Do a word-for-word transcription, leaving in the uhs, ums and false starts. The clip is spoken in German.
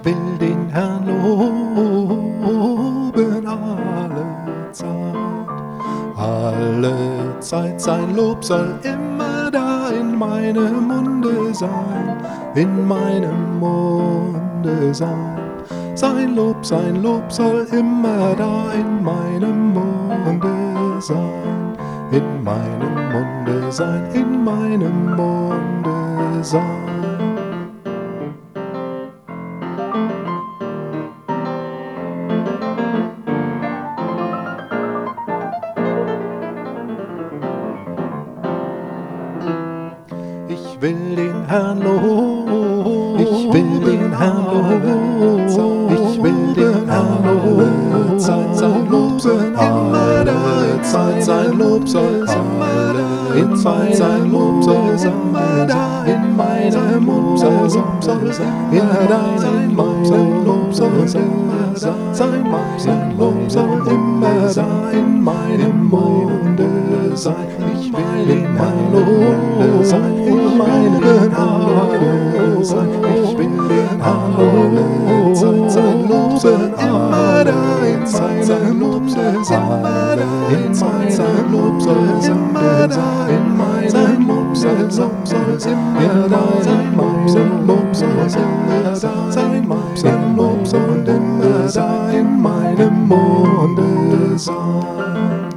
will den Herrn loben alle Zeit. Alle Zeit sein Lob soll immer da in meinem Munde sein, in meinem Munde sein. Sein Lob, sein Lob soll immer da in meinem Munde sein, in meinem Munde sein, in meinem Munde sein. Ich will den Herrn loben, ich will den Herrn loben, ich will den Herrn loben, Zeit sein Lob soll immer da, Zeit sein Lob soll immer da, in sein Lob soll immer da, in meinem Lob soll immer da, sein Lob, sein Lob soll immer da, sein Lob, sein Lob soll immer da, in meinem Munde sein. Ich will den Herrn loben, sein in meinem Munde sein. Ich will den Herrn loben, sein, sein Lob soll immer da, in sein Lob soll immer da, in sein Lob soll immer da, in meinem Lob soll immer da, sein Lob, sein Lob soll immer da, sein Lob, sein Lob soll immer da, in meinem Munde sein.